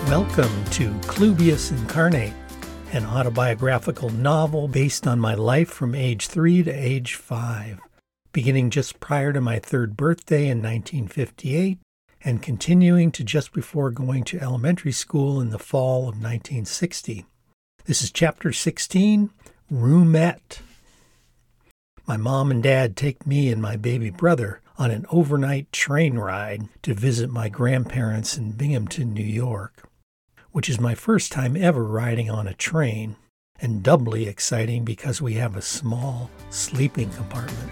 Welcome to Clubius Incarnate, an autobiographical novel based on my life from age 3 to age 5, beginning just prior to my third birthday in 1958 and continuing to just before going to elementary school in the fall of 1960. This is Chapter 16, Roomette. My mom and dad take me and my baby brother on an overnight train ride to visit my grandparents in Binghamton, New York, which is my first time ever riding on a train, and doubly exciting because we have a small sleeping compartment.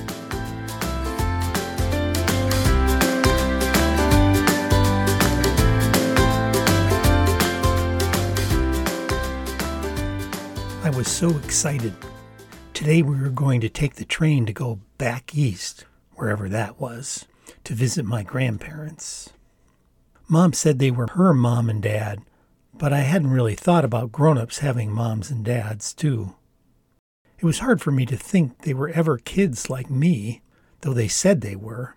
I was so excited. Today we were going to take the train to go back east, wherever that was, to visit my grandparents. Mom said they were her mom and dad, but I hadn't really thought about grown-ups having moms and dads, too. It was hard for me to think they were ever kids like me, though they said they were.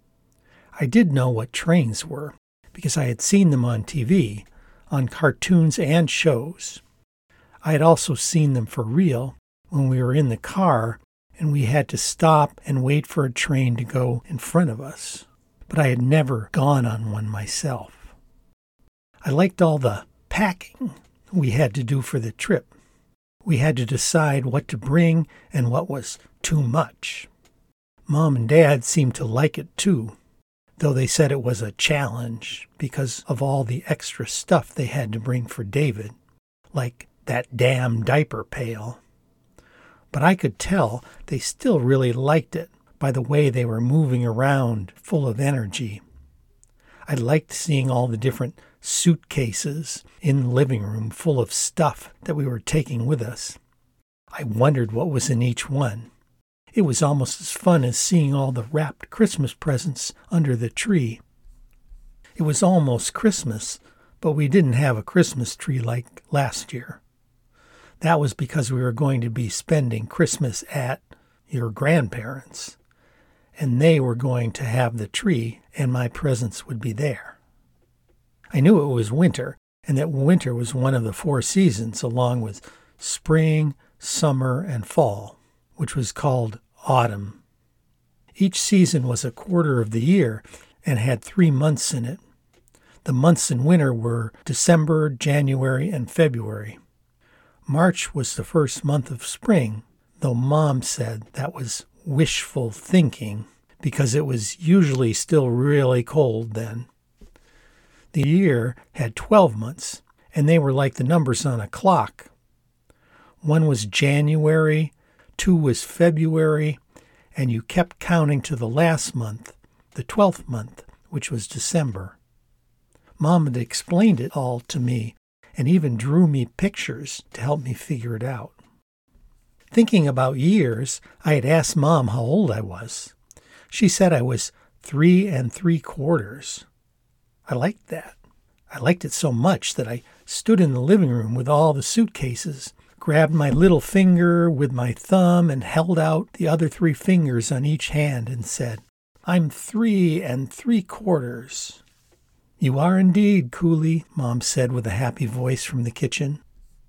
I did know what trains were, because I had seen them on TV, on cartoons and shows. I had also seen them for real when we were in the car and we had to stop and wait for a train to go in front of us, but I had never gone on one myself. I liked all the packing we had to do for the trip. We had to decide what to bring and what was too much. Mom and Dad seemed to like it too, though they said it was a challenge because of all the extra stuff they had to bring for David, like that damn diaper pail. But I could tell they still really liked it by the way they were moving around full of energy. I liked seeing all the different suitcases in the living room full of stuff that we were taking with us. I wondered what was in each one. It was almost as fun as seeing all the wrapped Christmas presents under the tree. It was almost Christmas, but we didn't have a Christmas tree like last year. That was because we were going to be spending Christmas at your grandparents', and they were going to have the tree, and my presents would be there. I knew it was winter, and that winter was one of the 4 seasons, along with spring, summer, and fall, which was called autumn. Each season was a quarter of the year and had 3 months in it. The months in winter were December, January, and February. March was the first month of spring, though Mom said that was wishful thinking because it was usually still really cold then. The year had 12 months, and they were like the numbers on a clock. 1 was January, 2 was February, and you kept counting to the last month, the 12th month, which was December. Mom had explained it all to me and even drew me pictures to help me figure it out. Thinking about years, I had asked Mom how old I was. She said I was 3 3/4. I liked that. I liked it so much that I stood in the living room with all the suitcases, grabbed my little finger with my thumb and held out the other 3 fingers on each hand and said, "I'm 3 3/4. "You are indeed, Cooley," Mom said with a happy voice from the kitchen.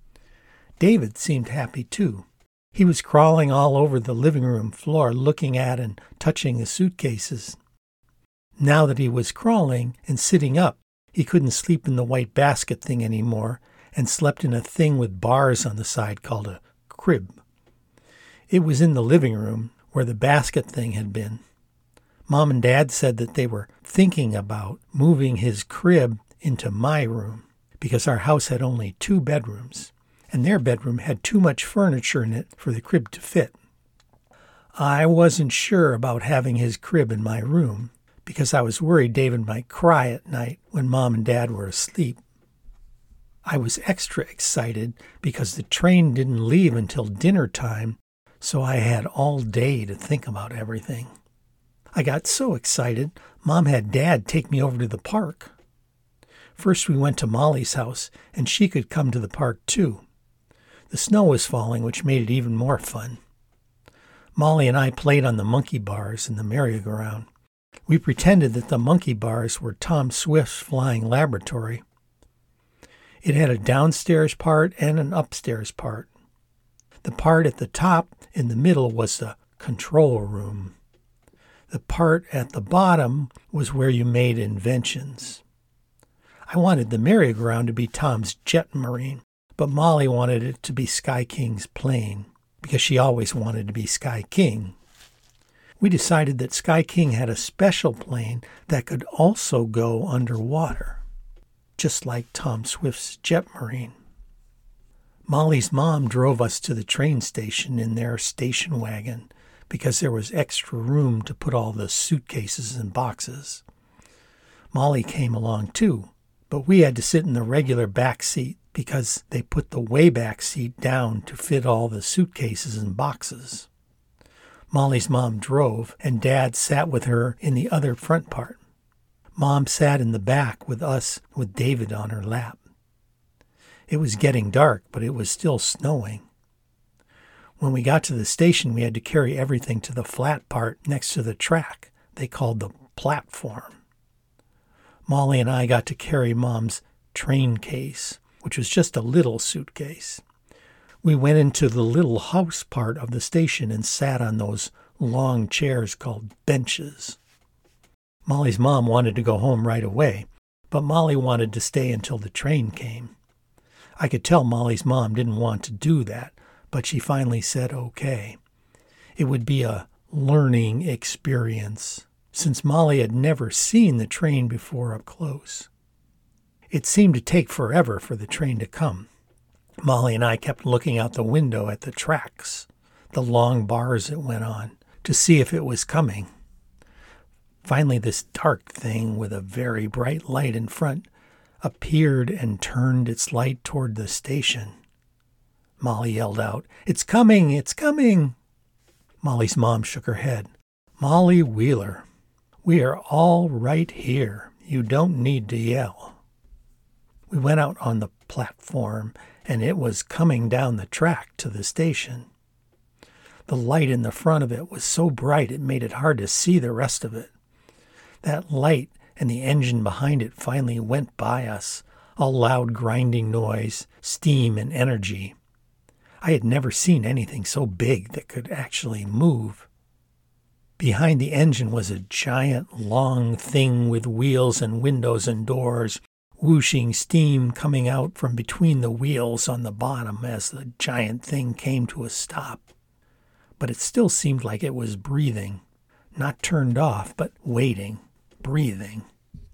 David seemed happy too. He was crawling all over the living room floor looking at and touching the suitcases. Now that he was crawling and sitting up, he couldn't sleep in the white basket thing anymore and slept in a thing with bars on the side called a crib. It was in the living room where the basket thing had been. Mom and Dad said that they were thinking about moving his crib into my room because our house had only 2 bedrooms, and their bedroom had too much furniture in it for the crib to fit. I wasn't sure about having his crib in my room because I was worried David might cry at night when Mom and Dad were asleep. I was extra excited because the train didn't leave until dinner time, so I had all day to think about everything. I got so excited, Mom had Dad take me over to the park. First we went to Molly's house, and she could come to the park too. The snow was falling, which made it even more fun. Molly and I played on the monkey bars in the merry-go-round. We pretended that the monkey bars were Tom Swift's flying laboratory. It had a downstairs part and an upstairs part. The part at the top in the middle was the control room. The part at the bottom was where you made inventions. I wanted the merry-go-round to be Tom's Jetmarine, but Molly wanted it to be Sky King's plane, because she always wanted to be Sky King. We decided that Sky King had a special plane that could also go underwater, just like Tom Swift's Jetmarine. Molly's mom drove us to the train station in their station wagon because there was extra room to put all the suitcases and boxes. Molly came along too, but we had to sit in the regular back seat because they put the way back seat down to fit all the suitcases and boxes. Molly's mom drove, and Dad sat with her in the other front part. Mom sat in the back with us with David on her lap. It was getting dark, but it was still snowing. When we got to the station, we had to carry everything to the flat part next to the track they called the platform. Molly and I got to carry Mom's train case, which was just a little suitcase. We went into the little house part of the station and sat on those long chairs called benches. Molly's mom wanted to go home right away, but Molly wanted to stay until the train came. I could tell Molly's mom didn't want to do that, but she finally said okay. It would be a learning experience, since Molly had never seen the train before up close. It seemed to take forever for the train to come. Molly and I kept looking out the window at the tracks, the long bars it went on, to see if it was coming. Finally, this dark thing with a very bright light in front appeared and turned its light toward the station. Molly yelled out, "It's coming! It's coming!" Molly's mom shook her head. "Molly Wheeler, we are all right here. You don't need to yell." We went out on the platform, and it was coming down the track to the station. The light in the front of it was so bright it made it hard to see the rest of it. That light and the engine behind it finally went by us, a loud grinding noise, steam and energy. I had never seen anything so big that could actually move. Behind the engine was a giant, long thing with wheels and windows and doors, whooshing steam coming out from between the wheels on the bottom as the giant thing came to a stop. But it still seemed like it was breathing, not turned off, but waiting, breathing.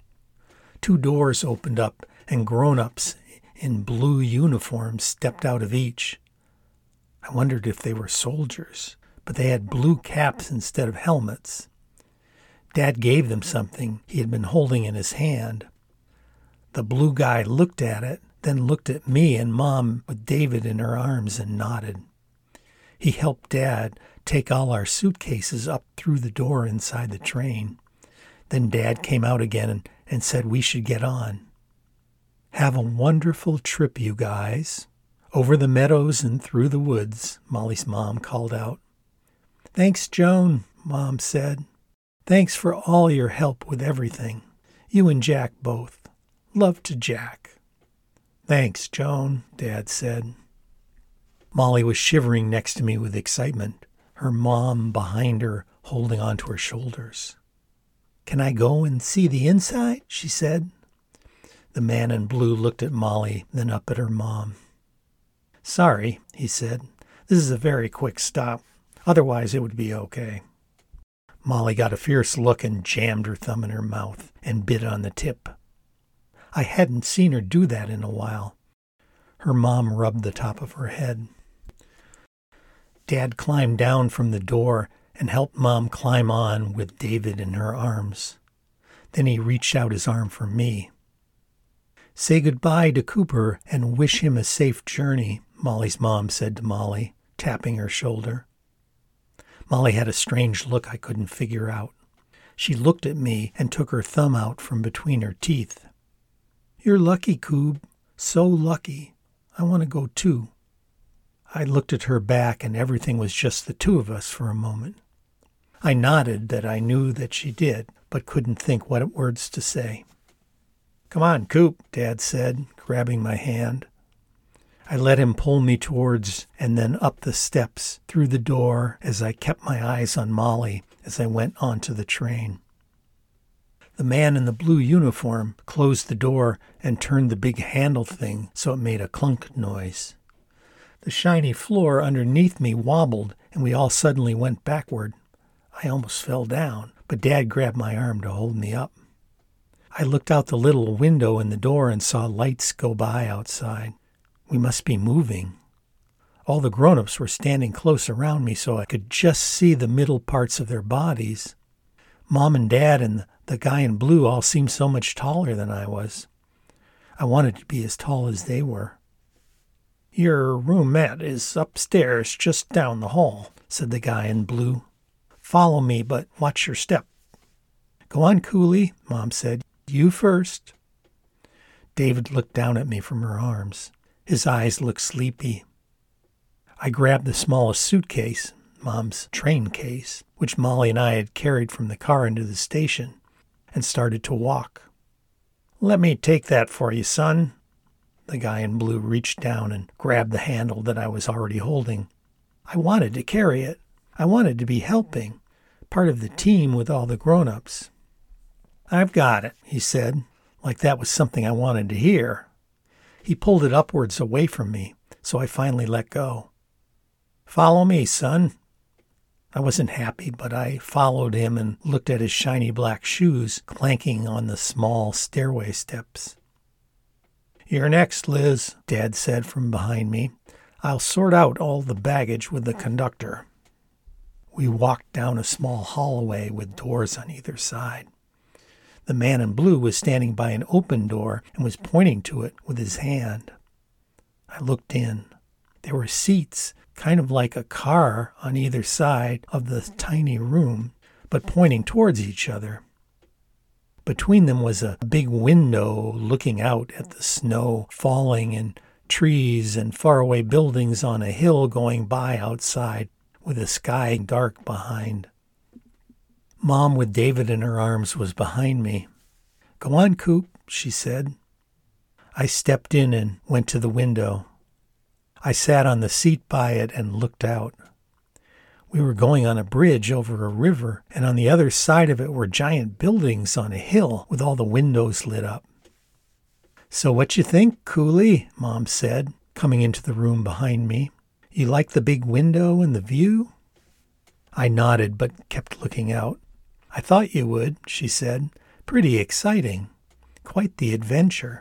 2 doors opened up, and grown-ups in blue uniforms stepped out of each. I wondered if they were soldiers, but they had blue caps instead of helmets. Dad gave them something he had been holding in his hand. The blue guy looked at it, then looked at me and Mom with David in her arms and nodded. He helped Dad take all our suitcases up through the door inside the train. Then Dad came out again and said we should get on. "Have a wonderful trip, you guys. Over the meadows and through the woods," Molly's mom called out. "Thanks, Joan," Mom said. "Thanks for all your help with everything. You and Jack both. Love to Jack." "Thanks, Joan," Dad said. Molly was shivering next to me with excitement, her mom behind her holding onto her shoulders. "Can I go and see the inside?" she said. The man in blue looked at Molly, then up at her mom. "Sorry," he said. "This is a very quick stop. Otherwise, it would be okay." Molly got a fierce look and jammed her thumb in her mouth and bit on the tip. I hadn't seen her do that in a while. Her mom rubbed the top of her head. Dad climbed down from the door and helped Mom climb on with David in her arms. Then he reached out his arm for me. "Say goodbye to Cooper and wish him a safe journey," Molly's mom said to Molly, tapping her shoulder. Molly had a strange look I couldn't figure out. She looked at me and took her thumb out from between her teeth. "You're lucky, Coob. So lucky. I want to go too." I looked at her back and everything was just the two of us for a moment. I nodded that I knew that she did, but couldn't think what words to say. "Come on, Coop," Dad said, grabbing my hand. I let him pull me towards and then up the steps through the door as I kept my eyes on Molly as I went onto the train. The man in the blue uniform closed the door and turned the big handle thing so it made a clunk noise. The shiny floor underneath me wobbled and we all suddenly went backward. I almost fell down, but Dad grabbed my arm to hold me up. I looked out the little window in the door and saw lights go by outside. We must be moving. All the grown-ups were standing close around me so I could just see the middle parts of their bodies. Mom and Dad and the guy in blue all seemed so much taller than I was. I wanted to be as tall as they were. "Your roomette is upstairs just down the hall," said the guy in blue. "Follow me, but watch your step." "Go on, Cooley," Mom said. "You first." David looked down at me from her arms. His eyes looked sleepy. I grabbed the smallest suitcase, Mom's train case, which Molly and I had carried from the car into the station, and started to walk. "Let me take that for you, son." The guy in blue reached down and grabbed the handle that I was already holding. I wanted to carry it. I wanted to be helping, part of the team with all the grown-ups. "I've got it," he said, like that was something I wanted to hear. He pulled it upwards away from me, so I finally let go. "Follow me, son." I wasn't happy, but I followed him and looked at his shiny black shoes clanking on the small stairway steps. "You're next, Liz," Dad said from behind me. "I'll sort out all the baggage with the conductor." We walked down a small hallway with doors on either side. The man in blue was standing by an open door and was pointing to it with his hand. I looked in. There were seats, kind of like a car, on either side of the tiny room, but pointing towards each other. Between them was a big window looking out at the snow falling and trees and faraway buildings on a hill going by outside with the sky dark behind. Mom, with David in her arms, was behind me. "Go on, Coop," she said. I stepped in and went to the window. I sat on the seat by it and looked out. We were going on a bridge over a river, and on the other side of it were giant buildings on a hill with all the windows lit up. "So what you think, Cooley?" Mom said, coming into the room behind me. "You like the big window and the view?" I nodded but kept looking out. "I thought you would," she said. "Pretty exciting. Quite the adventure."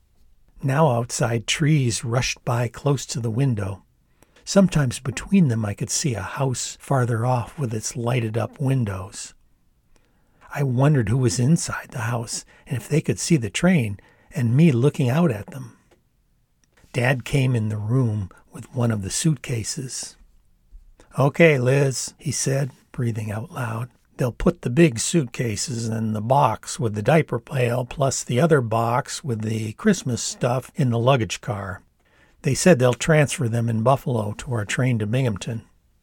Now outside, trees rushed by close to the window. Sometimes between them I could see a house farther off with its lighted-up windows. I wondered who was inside the house and if they could see the train and me looking out at them. Dad came in the room with one of the suitcases. "Okay, Liz," he said, breathing out loud. "They'll put the big suitcases in the box with the diaper pail plus the other box with the Christmas stuff in the luggage car. They said they'll transfer them in Buffalo to our train to Binghamton."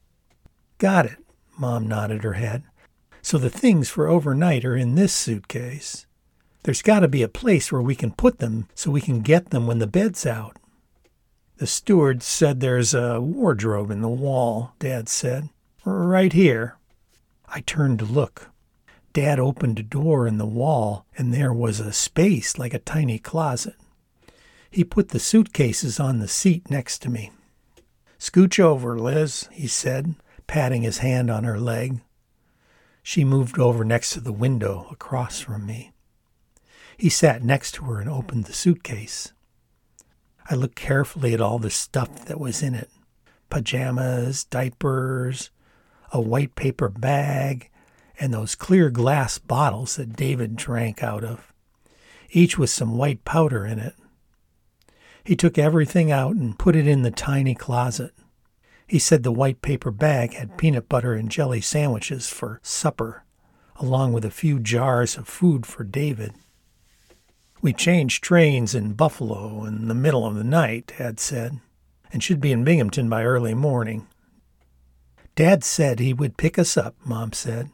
"Got it," Mom nodded her head. "So the things for overnight are in this suitcase. There's got to be a place where we can put them so we can get them when the bed's out." "The steward said there's a wardrobe in the wall," Dad said. "Right here." I turned to look. Dad opened a door in the wall, and there was a space like a tiny closet. He put the suitcases on the seat next to me. "Scooch over, Liz," he said, patting his hand on her leg. She moved over next to the window across from me. He sat next to her and opened the suitcase. I looked carefully at all the stuff that was in it. Pajamas, diapers, a white paper bag, and those clear glass bottles that David drank out of, each with some white powder in it. He took everything out and put it in the tiny closet. He said the white paper bag had peanut butter and jelly sandwiches for supper, along with a few jars of food for David. "We changed trains in Buffalo in the middle of the night," Dad said, "and should be in Binghamton by early morning." "Dad said he would pick us up," Mom said.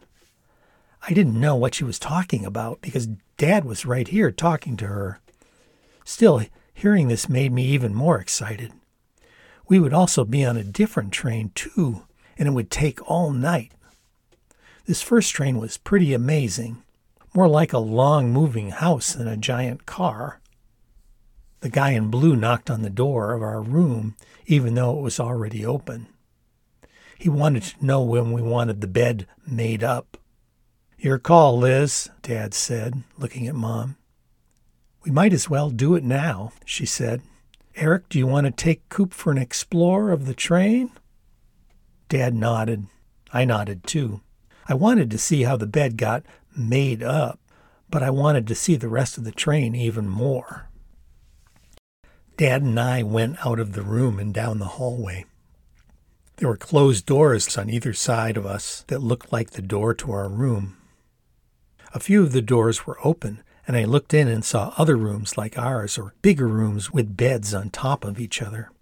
I didn't know what she was talking about because Dad was right here talking to her. Still, Hearing this made me even more excited. We would also be on a different train, too, and it would take all night. This first train was pretty amazing, more like a long moving house than a giant car. The guy in blue knocked on the door of our room, even though it was already open. He wanted to know when we wanted the bed made up. "Your call, Liz," Dad said, looking at Mom. "We might as well do it now," she said. "Eric, do you want to take Coop for an explore of the train?" Dad nodded. I nodded too. I wanted to see how the bed got made up, but I wanted to see the rest of the train even more. Dad and I went out of the room and down the hallway. There were closed doors on either side of us that looked like the door to our room. A few of the doors were open, and I looked in and saw other rooms like ours, or bigger rooms with beds on top of each other.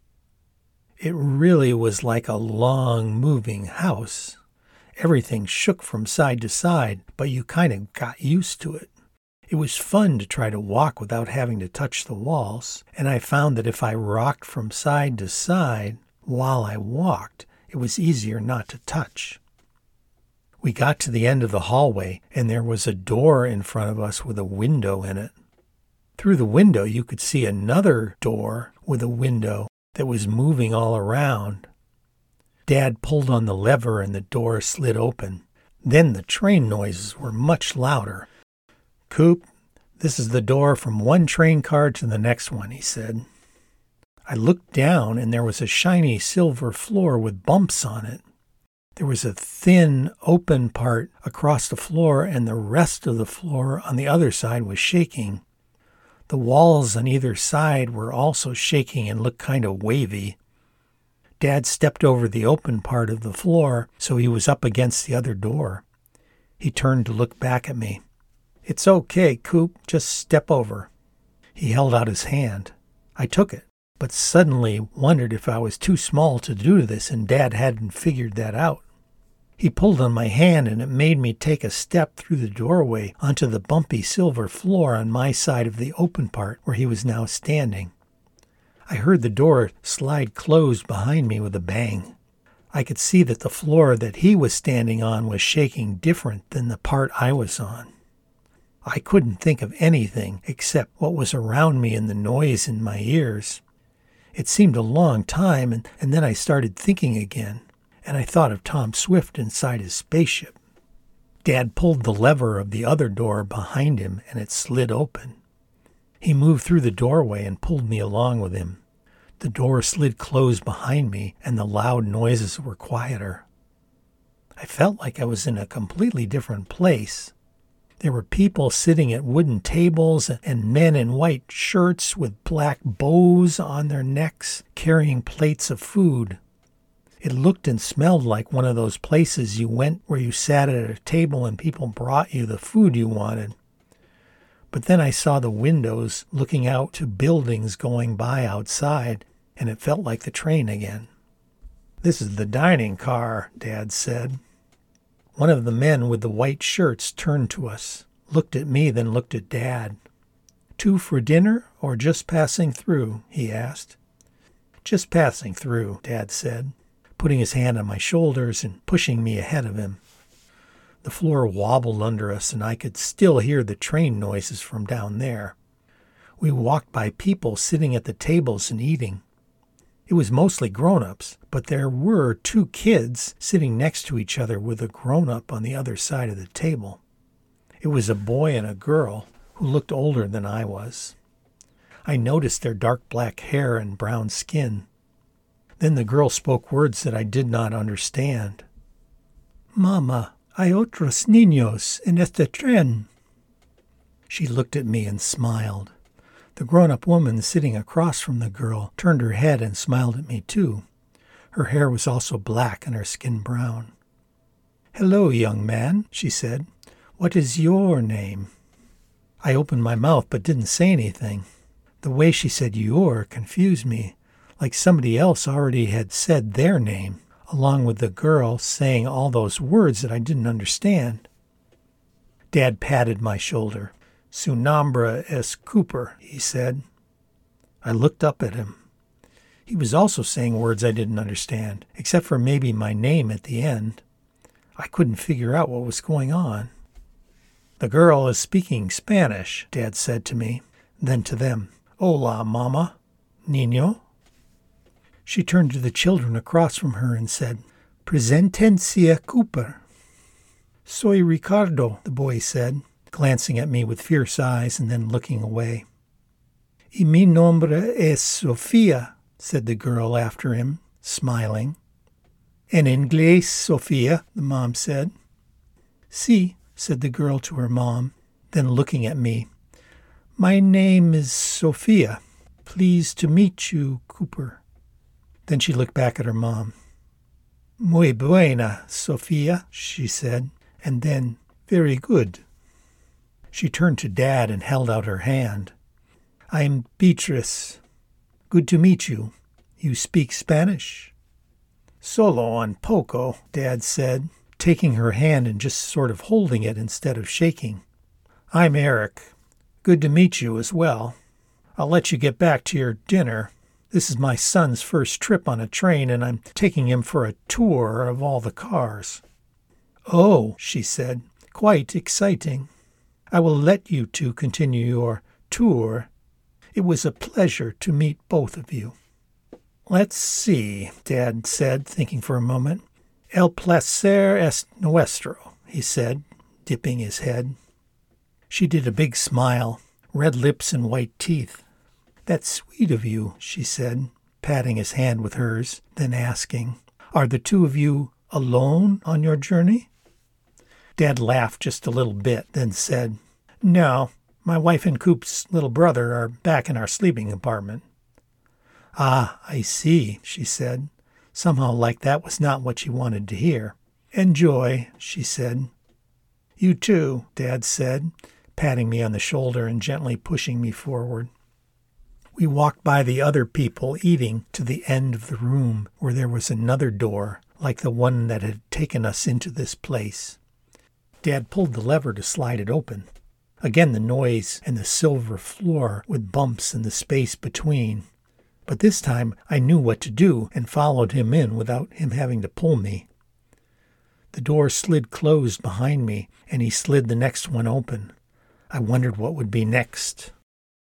It really was like a long, moving house. Everything shook from side to side, but you kind of got used to it. It was fun to try to walk without having to touch the walls, and I found that if I rocked from side to side while I walked, it was easier not to touch. We got to the end of the hallway, and there was a door in front of us with a window in it. Through the window, you could see another door with a window that was moving all around. Dad pulled on the lever, and the door slid open. Then the train noises were much louder. "Coop, this is the door from one train car to the next one," he said. I looked down, and there was a shiny silver floor with bumps on it. There was a thin, open part across the floor, and the rest of the floor on the other side was shaking. The walls on either side were also shaking and looked kind of wavy. Dad stepped over the open part of the floor, so he was up against the other door. He turned to look back at me. "It's okay, Coop, just step over." He held out his hand. I took it, but suddenly wondered if I was too small to do this, and Dad hadn't figured that out. He pulled on my hand, and it made me take a step through the doorway onto the bumpy silver floor on my side of the open part where he was now standing. I heard the door slide closed behind me with a bang. I could see that the floor that he was standing on was shaking different than the part I was on. I couldn't think of anything except what was around me and the noise in my ears. It seemed a long time, and then I started thinking again, and I thought of Tom Swift inside his spaceship. Dad pulled the lever of the other door behind him, and it slid open. He moved through the doorway and pulled me along with him. The door slid closed behind me, and the loud noises were quieter. I felt like I was in a completely different place. There were people sitting at wooden tables and men in white shirts with black bows on their necks carrying plates of food. It looked and smelled like one of those places you went where you sat at a table and people brought you the food you wanted. But then I saw the windows looking out to buildings going by outside, and it felt like the train again. "This is the dining car," Dad said. One of the men with the white shirts turned to us, looked at me, then looked at Dad. "Two for dinner or just passing through?" he asked. "Just passing through," Dad said, putting his hand on my shoulders and pushing me ahead of him. The floor wobbled under us, and I could still hear the train noises from down there. We walked by people sitting at the tables and eating. It was mostly grown-ups, but there were two kids sitting next to each other with a grown-up on the other side of the table. It was a boy and a girl who looked older than I was. I noticed their dark black hair and brown skin. Then the girl spoke words that I did not understand. "Mama, hay otros niños en este tren." She looked at me and smiled. The grown-up woman sitting across from the girl turned her head and smiled at me too. Her hair was also black and her skin brown. "Hello, young man," she said. "What is your name?" I opened my mouth but didn't say anything. The way she said "your" confused me, like somebody else already had said their name, along with the girl saying all those words that I didn't understand. Dad patted my shoulder. "Su nombre es Cooper," he said. I looked up at him. He was also saying words I didn't understand, except for maybe my name at the end. I couldn't figure out what was going on. "The girl is speaking Spanish," Dad said to me, then to them. "Hola, Mama. Niño?" She turned to the children across from her and said, "Presentencia Cooper." "Soy Ricardo," the boy said, glancing at me with fierce eyes and then looking away. "Y mi nombre es Sofía," said the girl after him, smiling. "En inglés, Sofía," the mom said. "Sí," said the girl to her mom, then looking at me. "My name is Sofía. Pleased to meet you, Cooper." Then she looked back at her mom. "Muy buena, Sofía," she said, and then, "Very good." She turned to Dad and held out her hand. "I'm Beatrice. Good to meet you. You speak Spanish?" "Solo un poco," Dad said, taking her hand and just sort of holding it instead of shaking. "I'm Eric. Good to meet you as well. I'll let you get back to your dinner. This is my son's first trip on a train, and I'm taking him for a tour of all the cars." "Oh," she said, "quite exciting. I will let you two continue your tour. It was a pleasure to meet both of you." "Let's see," Dad said, thinking for a moment. "El placer es nuestro," he said, dipping his head. She did a big smile, red lips and white teeth. "That's sweet of you," she said, patting his hand with hers, then asking, "Are the two of you alone on your journey?" Dad laughed just a little bit, then said, "No, my wife and Coop's little brother are back in our sleeping apartment." "Ah, I see," she said, somehow like that was not what she wanted to hear. "Enjoy," she said. "You too," Dad said, patting me on the shoulder and gently pushing me forward. We walked by the other people eating to the end of the room where there was another door like the one that had taken us into this place. Dad pulled the lever to slide it open. Again the noise and the silver floor with bumps in the space between. But this time I knew what to do and followed him in without him having to pull me. The door slid closed behind me, and he slid the next one open. I wondered what would be next.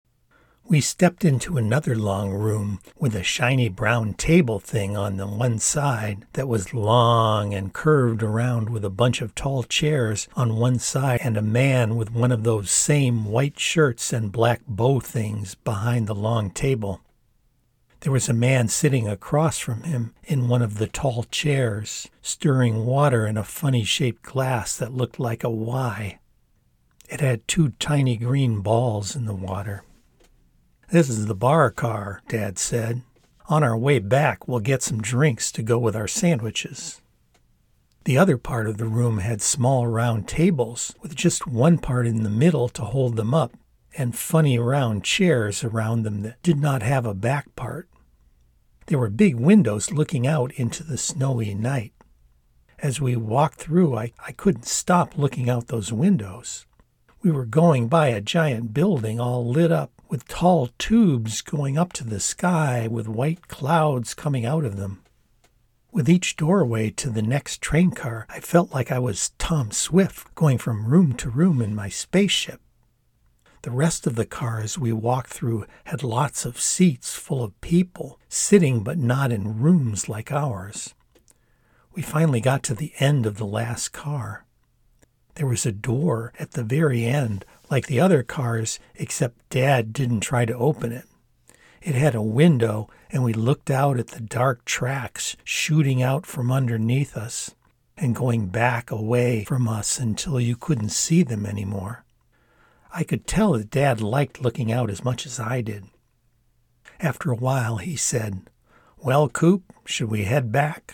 We stepped into another long room with a shiny brown table thing on the one side that was long and curved around with a bunch of tall chairs on one side and a man with one of those same white shirts and black bow things behind the long table. There was a man sitting across from him in one of the tall chairs, stirring water in a funny-shaped glass that looked like a Y. It had two tiny green balls in the water. "This is the bar car," Dad said. "On our way back, we'll get some drinks to go with our sandwiches." The other part of the room had small round tables with just one part in the middle to hold them up and funny round chairs around them that did not have a back part. There were big windows looking out into the snowy night. As we walked through, I couldn't stop looking out those windows. We were going by a giant building all lit up with tall tubes going up to the sky with white clouds coming out of them. With each doorway to the next train car, I felt like I was Tom Swift going from room to room in my spaceship. The rest of the cars we walked through had lots of seats full of people, sitting but not in rooms like ours. We finally got to the end of the last car. There was a door at the very end, like the other cars, except Dad didn't try to open it. It had a window, and we looked out at the dark tracks shooting out from underneath us and going back away from us until you couldn't see them anymore. I could tell that Dad liked looking out as much as I did. After a while, he said, "Well, Coop, should we head back?"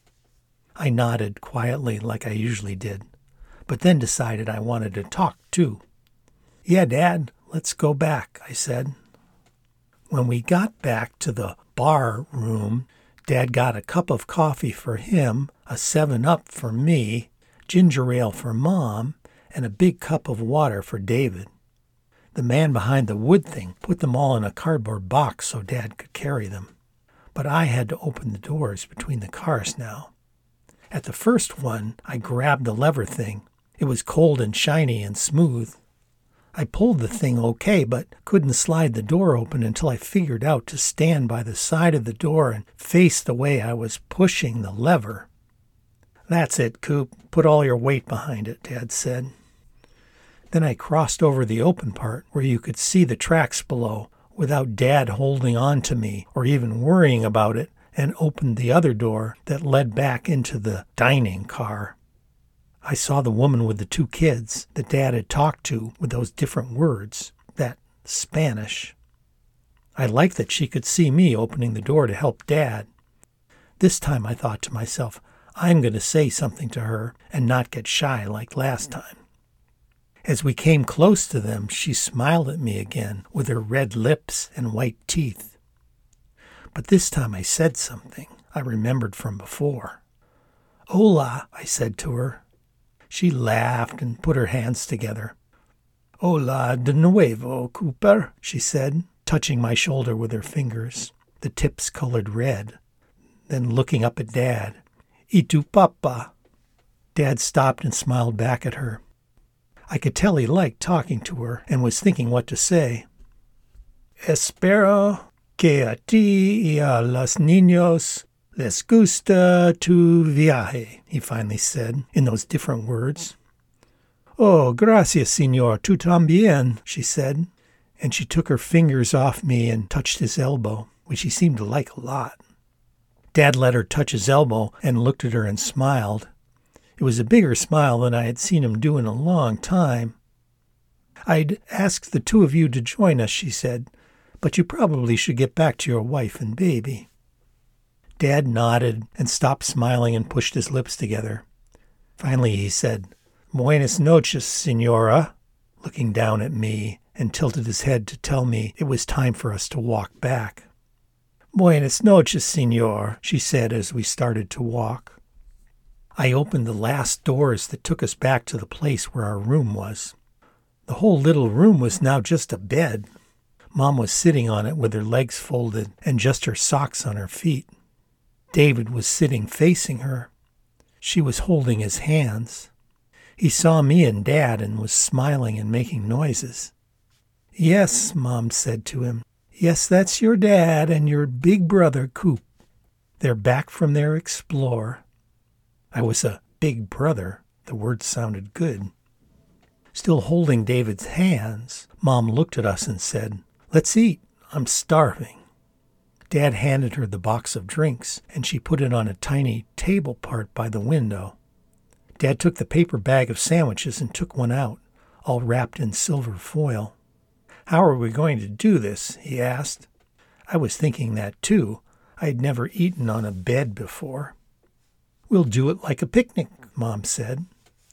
I nodded quietly like I usually did, but then decided I wanted to talk too. "Yeah, Dad, let's go back," I said. When we got back to the bar room, Dad got a cup of coffee for him, a 7-Up for me, ginger ale for Mom, and a big cup of water for David. The man behind the wood thing put them all in a cardboard box so Dad could carry them. But I had to open the doors between the cars now. At the first one, I grabbed the lever thing. It was cold and shiny and smooth. I pulled the thing okay, but couldn't slide the door open until I figured out to stand by the side of the door and face the way I was pushing the lever. "That's it, Coop. Put all your weight behind it," Dad said. Then I crossed over the open part where you could see the tracks below without Dad holding on to me or even worrying about it, and opened the other door that led back into the dining car. I saw the woman with the 2 kids that Dad had talked to with those different words, that Spanish. I liked that she could see me opening the door to help Dad. This time I thought to myself, I'm going to say something to her and not get shy like last time. As we came close to them, she smiled at me again with her red lips and white teeth. But this time I said something I remembered from before. "Hola," I said to her. She laughed and put her hands together. "Hola de nuevo, Cooper," she said, touching my shoulder with her fingers, the tips colored red, then looking up at Dad. "Y tu papa?" Dad stopped and smiled back at her. I could tell he liked talking to her and was thinking what to say. "Espero que a ti y a los niños les gusta tu viaje," he finally said, in those different words. "Oh, gracias, señor, tú también," she said, and she took her fingers off me and touched his elbow, which he seemed to like a lot. Dad let her touch his elbow and looked at her and smiled. It was a bigger smile than I had seen him do in a long time. "I'd ask the 2 of you to join us," she said, "but you probably should get back to your wife and baby." Dad nodded and stopped smiling and pushed his lips together. Finally he said, "Buenas noches, señora," looking down at me, and tilted his head to tell me it was time for us to walk back. "Buenas noches, señor," she said as we started to walk. I opened the last doors that took us back to the place where our room was. The whole little room was now just a bed. Mom was sitting on it with her legs folded and just her socks on her feet. David was sitting facing her. She was holding his hands. He saw me and Dad and was smiling and making noises. "Yes," Mom said to him. "Yes, that's your dad and your big brother, Coop. They're back from their explore." I was a big brother. The word sounded good. Still holding David's hands, Mom looked at us and said, "Let's eat. I'm starving." Dad handed her the box of drinks, and she put it on a tiny table part by the window. Dad took the paper bag of sandwiches and took one out, all wrapped in silver foil. "How are we going to do this?" he asked. I was thinking that too. I had never eaten on a bed before. "We'll do it like a picnic," Mom said.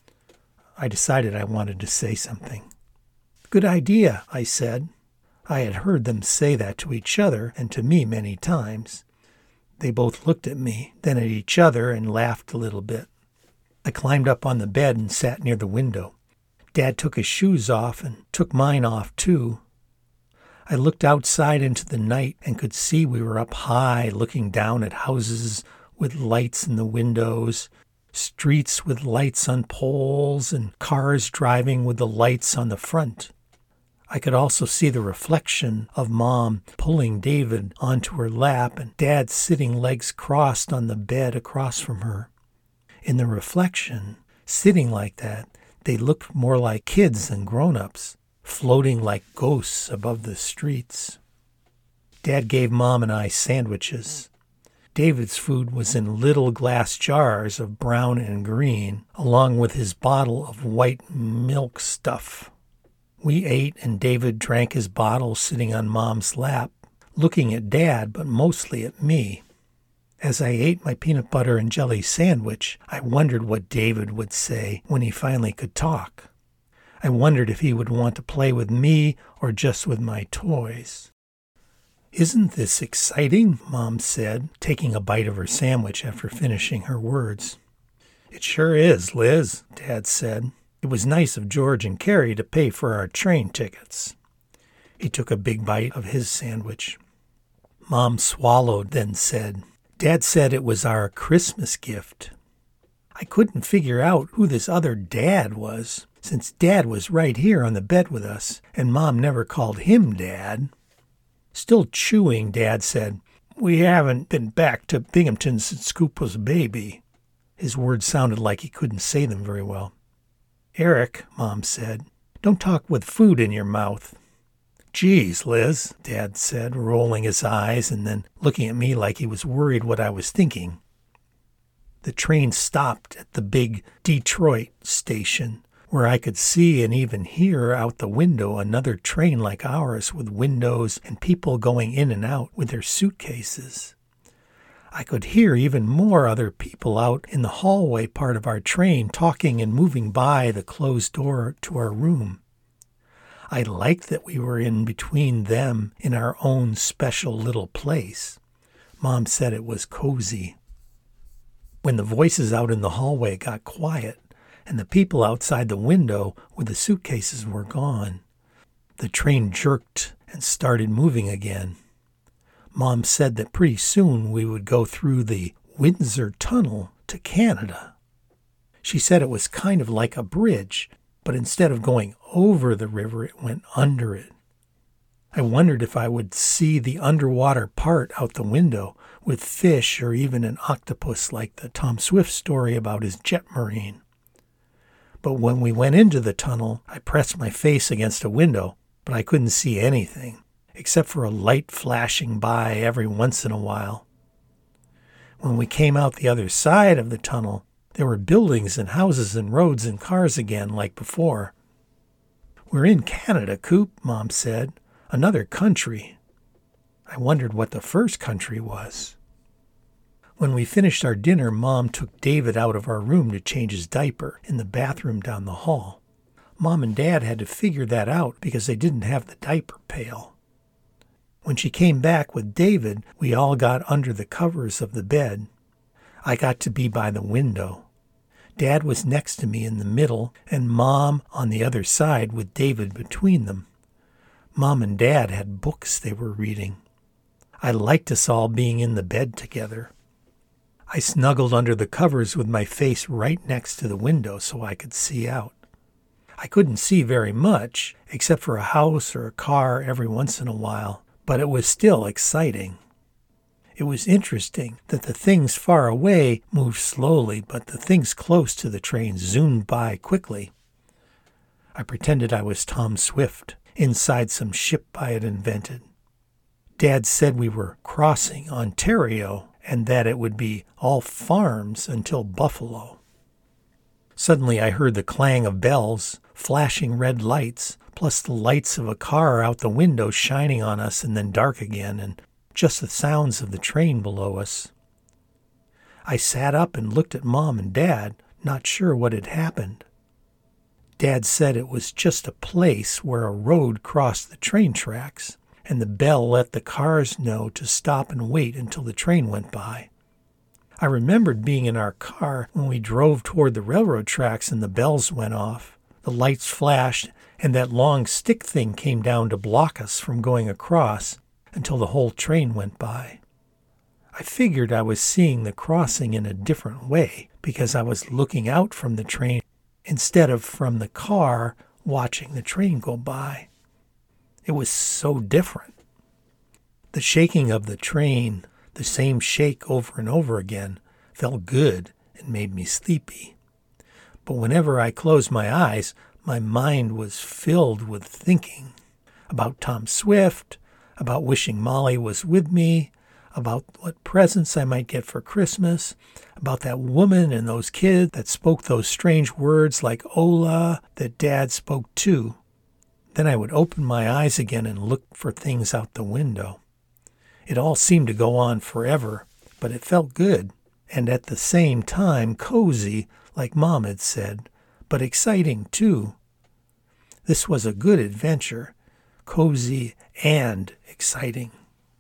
I decided I wanted to say something. "Good idea," I said. I had heard them say that to each other and to me many times. They both looked at me, then at each other, and laughed a little bit. I climbed up on the bed and sat near the window. Dad took his shoes off and took mine off too. I looked outside into the night and could see we were up high looking down at houses with lights in the windows, streets with lights on poles, and cars driving with the lights on the front. I could also see the reflection of Mom pulling David onto her lap and Dad sitting legs crossed on the bed across from her. In the reflection, sitting like that, they looked more like kids than grown-ups, floating like ghosts above the streets. Dad gave Mom and I sandwiches. David's food was in little glass jars of brown and green, along with his bottle of white milk stuff. We ate, and David drank his bottle sitting on Mom's lap, looking at Dad, but mostly at me. As I ate my peanut butter and jelly sandwich, I wondered what David would say when he finally could talk. I wondered if he would want to play with me or just with my toys. "Isn't this exciting?" Mom said, taking a bite of her sandwich after finishing her words. "It sure is, Liz," Dad said. "It was nice of George and Carrie to pay for our train tickets." He took a big bite of his sandwich. Mom swallowed, then said, "Dad said it was our Christmas gift." I couldn't figure out who this other Dad was, since Dad was right here on the bed with us, and Mom never called him Dad. Still chewing, Dad said, "We haven't been back to Binghamton since Scoop was a baby." His words sounded like he couldn't say them very well. "Eric," Mom said, "don't talk with food in your mouth." "Geez, Liz," Dad said, rolling his eyes and then looking at me like he was worried what I was thinking. The train stopped at the big Detroit station, where I could see and even hear out the window another train like ours with windows and people going in and out with their suitcases. I could hear even more other people out in the hallway part of our train talking and moving by the closed door to our room. I liked that we were in between them in our own special little place. Mom said it was cozy. When the voices out in the hallway got quiet and the people outside the window with the suitcases were gone, the train jerked and started moving again. Mom said that pretty soon we would go through the Windsor Tunnel to Canada. She said it was kind of like a bridge, but instead of going over the river, it went under it. I wondered if I would see the underwater part out the window with fish or even an octopus like the Tom Swift story about his jet marine. But when we went into the tunnel, I pressed my face against a window, but I couldn't see anything, except for a light flashing by every once in a while. When we came out the other side of the tunnel, there were buildings and houses and roads and cars again like before. "We're in Canada, Coop," Mom said. "Another country." I wondered what the first country was. When we finished our dinner, Mom took David out of our room to change his diaper in the bathroom down the hall. Mom and Dad had to figure that out because they didn't have the diaper pail. When she came back with David, we all got under the covers of the bed. I got to be by the window. Dad was next to me in the middle, and Mom on the other side with David between them. Mom and Dad had books they were reading. I liked us all being in the bed together. I snuggled under the covers with my face right next to the window so I could see out. I couldn't see very much, except for a house or a car every once in a while, but it was still exciting. It was interesting that the things far away moved slowly, but the things close to the train zoomed by quickly. I pretended I was Tom Swift inside some ship I had invented. Dad said we were crossing Ontario and that it would be all farms until Buffalo. Suddenly I heard the clang of bells, flashing red lights, plus the lights of a car out the window shining on us and then dark again, and just the sounds of the train below us. I sat up and looked at Mom and Dad, not sure what had happened. Dad said it was just a place where a road crossed the train tracks, and the bell let the cars know to stop and wait until the train went by. I remembered being in our car when we drove toward the railroad tracks and the bells went off. The lights flashed, and that long stick thing came down to block us from going across until the whole train went by. I figured I was seeing the crossing in a different way because I was looking out from the train instead of from the car watching the train go by. It was so different. The shaking of the train, the same shake over and over again, felt good and made me sleepy. But whenever I closed my eyes, my mind was filled with thinking about Tom Swift, about wishing Molly was with me, about what presents I might get for Christmas, about that woman and those kids that spoke those strange words like Ola that Dad spoke too. Then I would open my eyes again and look for things out the window. It all seemed to go on forever, but it felt good, and at the same time cozy, like Mom had said, but exciting too. This was a good adventure, cozy and exciting.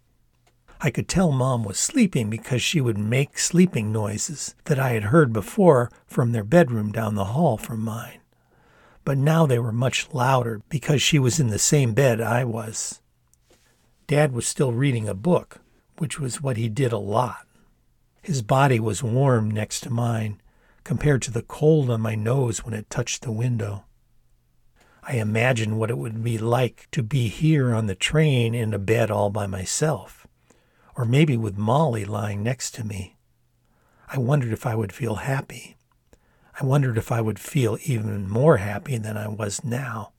I could tell Mom was sleeping because she would make sleeping noises that I had heard before from their bedroom down the hall from mine. but now they were much louder because she was in the same bed I was. Dad was still reading a book, which was what he did a lot. His body was warm next to mine, compared to the cold on my nose when it touched the window. I imagined what it would be like to be here on the train in a bed all by myself, or maybe with Molly lying next to me. I wondered if I would feel happy. I wondered if I would feel even more happy than I was now.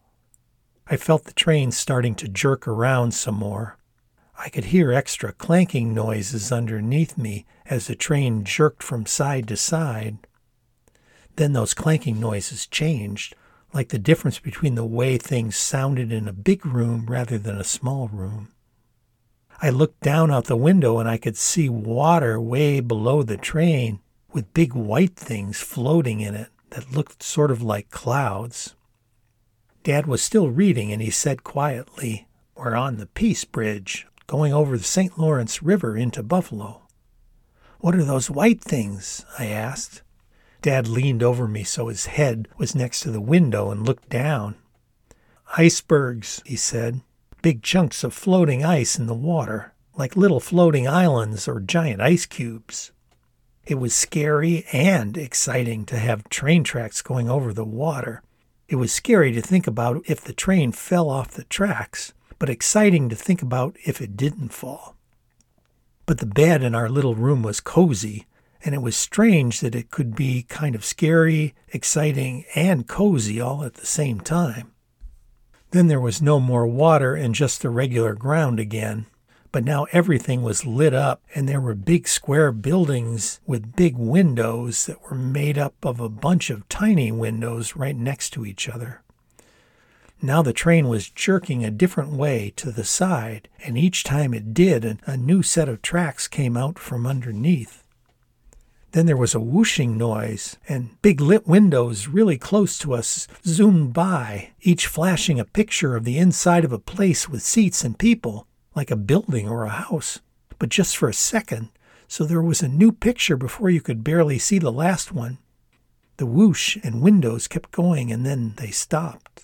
I felt the train starting to jerk around some more. I could hear extra clanking noises underneath me as the train jerked from side to side. Then those clanking noises changed, like the difference between the way things sounded in a big room rather than a small room. I looked down out the window and I could see water way below the train with big white things floating in it that looked sort of like clouds. Dad was still reading and he said quietly, "We're on the Peace Bridge, going over the St. Lawrence River into Buffalo." "What are those white things?" I asked. Dad leaned over me so his head was next to the window and looked down. "Icebergs," he said. "Big chunks of floating ice in the water, like little floating islands or giant ice cubes." It was scary and exciting to have train tracks going over the water. It was scary to think about if the train fell off the tracks, but exciting to think about if it didn't fall. But the bed in our little room was cozy, and it was strange that it could be kind of scary, exciting, and cozy all at the same time. Then there was no more water and just the regular ground again. But now everything was lit up, and there were big square buildings with big windows that were made up of a bunch of tiny windows right next to each other. Now the train was jerking a different way to the side, and each time it did, a new set of tracks came out from underneath. Then there was a whooshing noise, and big lit windows really close to us zoomed by, each flashing a picture of the inside of a place with seats and people, like a building or a house, but just for a second, so there was a new picture before you could barely see the last one. The whoosh and windows kept going, and then they stopped.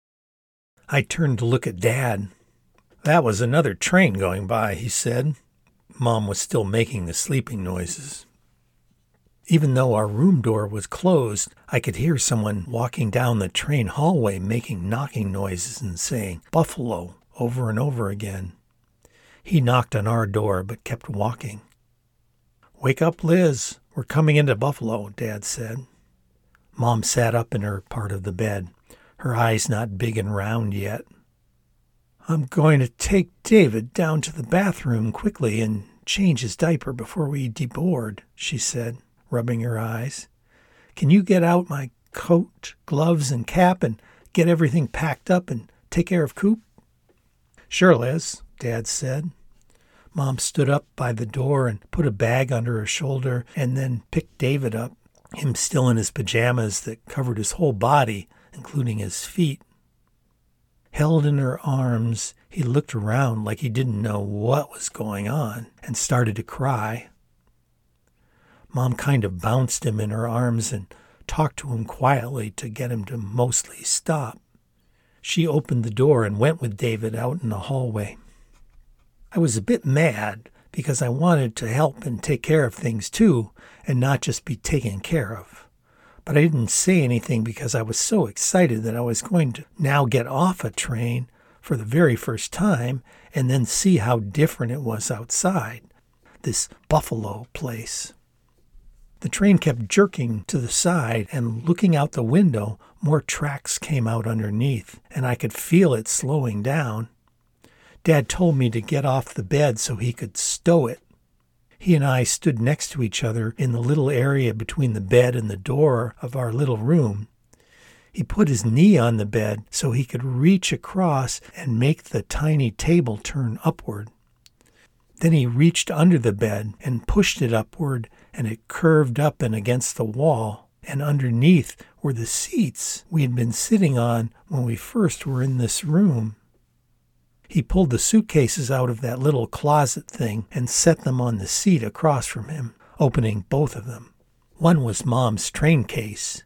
I turned to look at Dad. "That was another train going by," he said. Mom was still making the sleeping noises. Even though our room door was closed, I could hear someone walking down the train hallway making knocking noises and saying "Buffalo" over and over again. He knocked on our door but kept walking. "Wake up, Liz. We're coming into Buffalo," Dad said. Mom sat up in her part of the bed, her eyes not big and round yet. "I'm going to take David down to the bathroom quickly and change his diaper before we deboard," she said, rubbing her eyes. "Can you get out my coat, gloves, and cap and get everything packed up and take care of Coop?" "Sure, Liz," Dad said. Mom stood up by the door and put a bag under her shoulder and then picked David up, him still in his pajamas that covered his whole body, including his feet. Held in her arms, he looked around like he didn't know what was going on and started to cry. Mom kind of bounced him in her arms and talked to him quietly to get him to mostly stop. She opened the door and went with David out in the hallway. I was a bit mad because I wanted to help and take care of things too and not just be taken care of. But I didn't say anything because I was so excited that I was going to now get off a train for the very first time and then see how different it was outside, this Buffalo place. The train kept jerking to the side, and looking out the window, more tracks came out underneath, and I could feel it slowing down. Dad told me to get off the bed so he could stow it. He and I stood next to each other in the little area between the bed and the door of our little room. He put his knee on the bed so he could reach across and make the tiny table turn upward. Then he reached under the bed and pushed it upward, and it curved up and against the wall, and underneath were the seats we had been sitting on when we first were in this room. He pulled the suitcases out of that little closet thing and set them on the seat across from him, opening both of them. One was Mom's train case.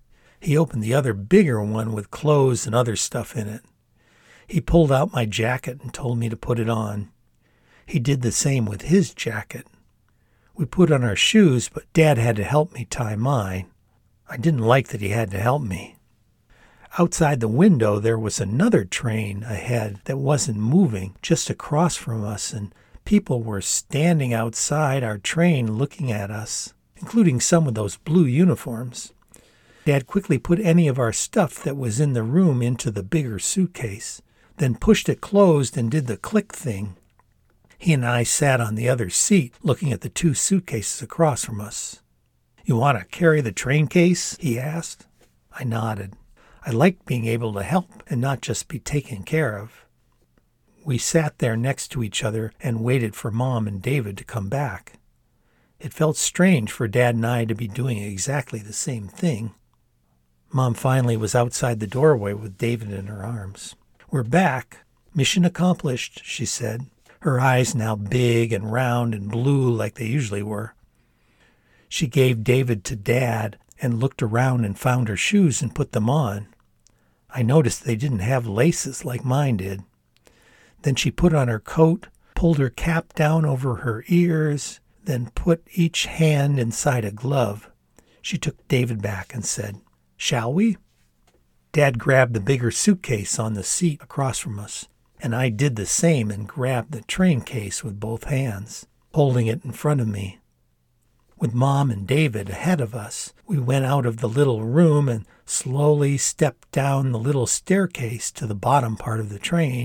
He opened the other bigger one with clothes and other stuff in it. He pulled out my jacket and told me to put it on. He did the same with his jacket. We put on our shoes, but Dad had to help me tie mine. I didn't like that he had to help me. Outside the window, there was another train ahead that wasn't moving, just across from us, and people were standing outside our train looking at us, including some with those blue uniforms. Dad quickly put any of our stuff that was in the room into the bigger suitcase, then pushed it closed and did the click thing. He and I sat on the other seat, looking at the two suitcases across from us. "You want to carry the train case?" he asked. I nodded. I liked being able to help and not just be taken care of. We sat there next to each other and waited for Mom and David to come back. It felt strange for Dad and I to be doing exactly the same thing. Mom finally was outside the doorway with David in her arms. "We're back. Mission accomplished," she said, her eyes now big and round and blue like they usually were. She gave David to Dad and looked around and found her shoes and put them on. I noticed they didn't have laces like mine did. Then she put on her coat, pulled her cap down over her ears, then put each hand inside a glove. She took David back and said, "Shall we?" Dad grabbed the bigger suitcase on the seat across from us, and I did the same and grabbed the train case with both hands, holding it in front of me. With Mom and David ahead of us, we went out of the little room and slowly stepped down the little staircase to the bottom part of the train.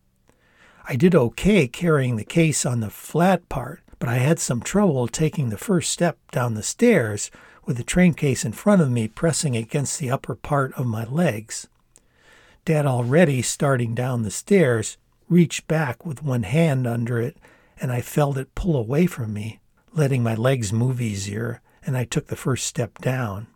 I did okay carrying the case on the flat part, but I had some trouble taking the first step down the stairs with the train case in front of me pressing against the upper part of my legs. Dad, already starting down the stairs, reached back with one hand under it, and I felt it pull away from me, letting my legs move easier, and I took the first step down.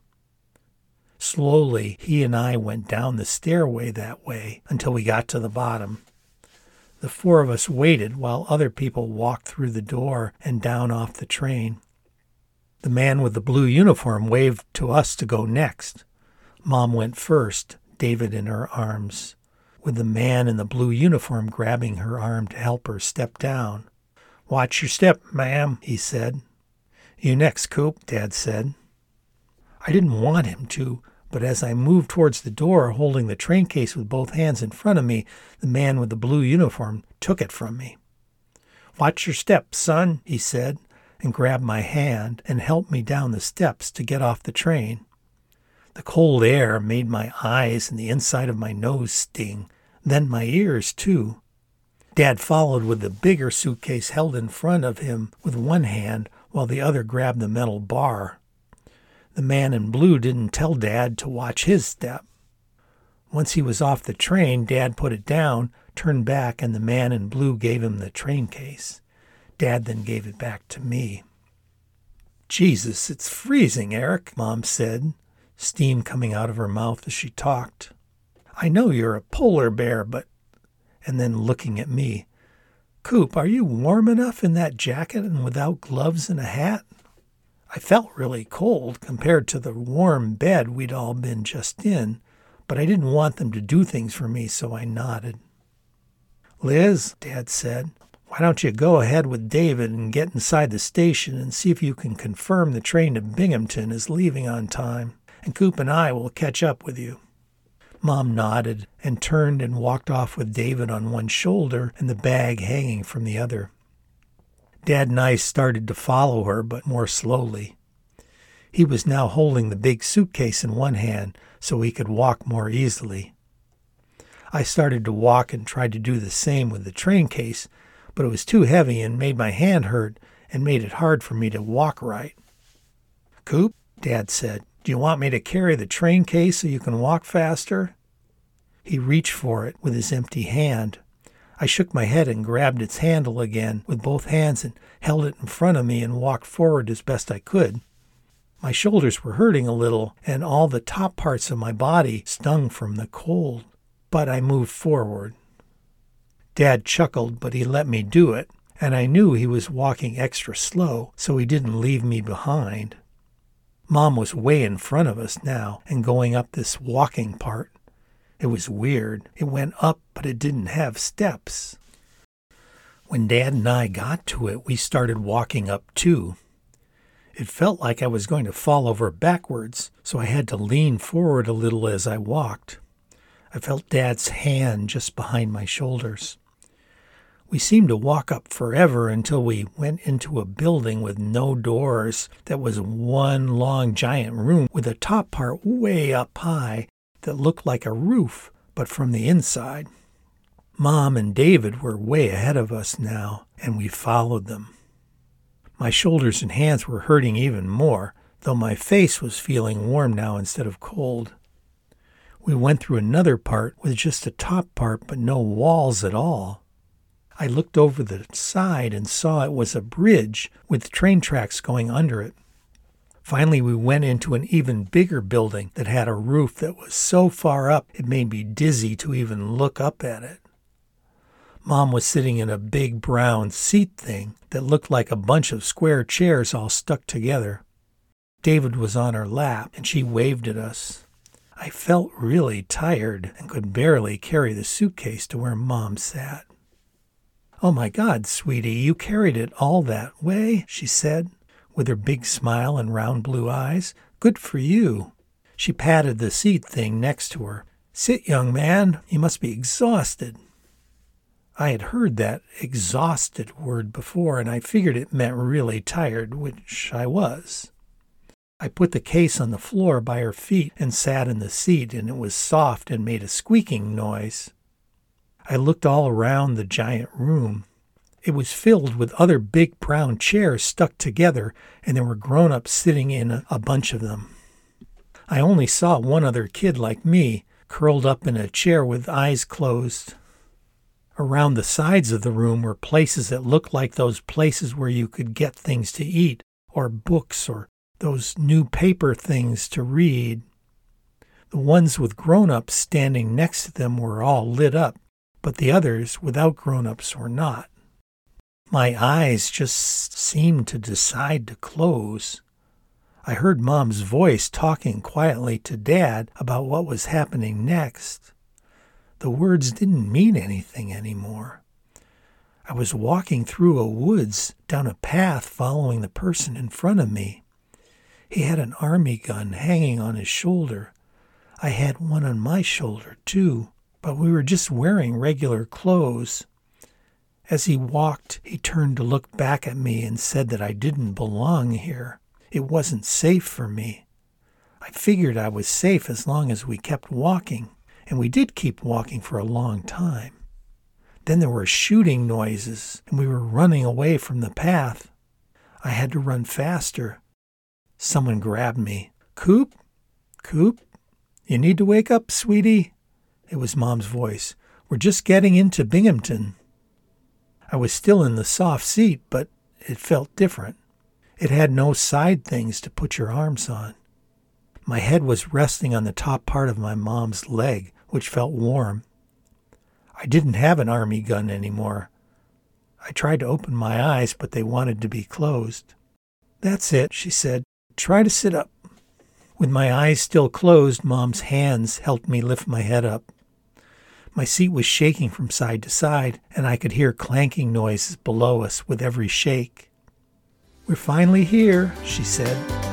Slowly, he and I went down the stairway that way until we got to the bottom. The four of us waited while other people walked through the door and down off the train. The man with the blue uniform waved to us to go next. Mom went first, David in her arms, with the man in the blue uniform grabbing her arm to help her step down. "Watch your step, ma'am," he said. "You next, Coop," Dad said. I didn't want him to, but as I moved towards the door holding the train case with both hands in front of me, the man with the blue uniform took it from me. "Watch your step, son," he said, and grabbed my hand and helped me down the steps to get off the train. The cold air made my eyes and the inside of my nose sting, then my ears too. Dad followed with the bigger suitcase held in front of him with one hand while the other grabbed the metal bar. The man in blue didn't tell Dad to watch his step. Once he was off the train, Dad put it down, turned back, and the man in blue gave him the train case. Dad then gave it back to me. "Jesus, it's freezing, Eric," Mom said, steam coming out of her mouth as she talked. "I know you're a polar bear, but..." And then looking at me, "Coop, are you warm enough in that jacket and without gloves and a hat?" I felt really cold compared to the warm bed we'd all been just in, but I didn't want them to do things for me, so I nodded. "Liz," Dad said, "why don't you go ahead with David and get inside the station and see if you can confirm the train to Binghamton is leaving on time, and Coop and I will catch up with you." Mom nodded and turned and walked off with David on one shoulder and the bag hanging from the other. Dad and I started to follow her, but more slowly. He was now holding the big suitcase in one hand so he could walk more easily. I started to walk and tried to do the same with the train case, but it was too heavy and made my hand hurt and made it hard for me to walk right. "Coop," Dad said, "do you want me to carry the train case so you can walk faster?" He reached for it with his empty hand. I shook my head and grabbed its handle again with both hands and held it in front of me and walked forward as best I could. My shoulders were hurting a little, and all the top parts of my body stung from the cold, but I moved forward. Dad chuckled, but he let me do it, and I knew he was walking extra slow, so he didn't leave me behind. Mom was way in front of us now and going up this walking part. It was weird. It went up, but it didn't have steps. When Dad and I got to it, we started walking up too. It felt like I was going to fall over backwards, so I had to lean forward a little as I walked. I felt Dad's hand just behind my shoulders. We seemed to walk up forever until we went into a building with no doors that was one long giant room with a top part way up high that looked like a roof, but from the inside. Mom and David were way ahead of us now, and we followed them. My shoulders and hands were hurting even more, though my face was feeling warm now instead of cold. We went through another part with just a top part but no walls at all. I looked over the side and saw it was a bridge with train tracks going under it. Finally, we went into an even bigger building that had a roof that was so far up it made me dizzy to even look up at it. Mom was sitting in a big brown seat thing that looked like a bunch of square chairs all stuck together. David was on her lap, and she waved at us. I felt really tired and could barely carry the suitcase to where Mom sat. "Oh my God, sweetie, you carried it all that way," she said, with her big smile and round blue eyes. "Good for you." She patted the seat thing next to her. "Sit, young man. You must be exhausted." I had heard that exhausted word before, and I figured it meant really tired, which I was. I put the case on the floor by her feet and sat in the seat, and it was soft and made a squeaking noise. I looked all around the giant room. It was filled with other big brown chairs stuck together, and there were grown-ups sitting in a bunch of them. I only saw one other kid like me, curled up in a chair with eyes closed. Around the sides of the room were places that looked like those places where you could get things to eat, or books, or those new paper things to read. The ones with grown-ups standing next to them were all lit up, but the others without grown-ups were not. My eyes just seemed to decide to close. I heard Mom's voice talking quietly to Dad about what was happening next. The words didn't mean anything anymore. I was walking through a woods down a path following the person in front of me. He had an army gun hanging on his shoulder. I had one on my shoulder, too, but we were just wearing regular clothes. As he walked, he turned to look back at me and said that I didn't belong here. It wasn't safe for me. I figured I was safe as long as we kept walking, and we did keep walking for a long time. Then there were shooting noises, and we were running away from the path. I had to run faster. Someone grabbed me. "Coop? Coop? You need to wake up, sweetie." It was Mom's voice. "We're just getting into Binghamton." I was still in the soft seat, but it felt different. It had no side things to put your arms on. My head was resting on the top part of my mom's leg, which felt warm. I didn't have an army gun anymore. I tried to open my eyes, but they wanted to be closed. "That's it," she said. "Try to sit up." With my eyes still closed, Mom's hands helped me lift my head up. My seat was shaking from side to side, and I could hear clanking noises below us with every shake. "We're finally here," she said.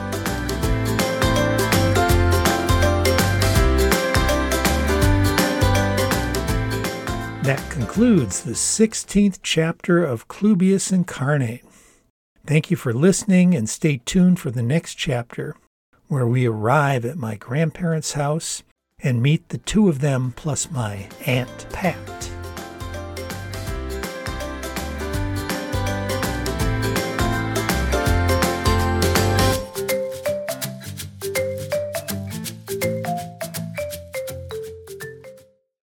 That concludes the 16th chapter of Clubius Incarnate. Thank you for listening, and stay tuned for the next chapter, where we arrive at my grandparents' house and meet the two of them plus my Aunt Pat.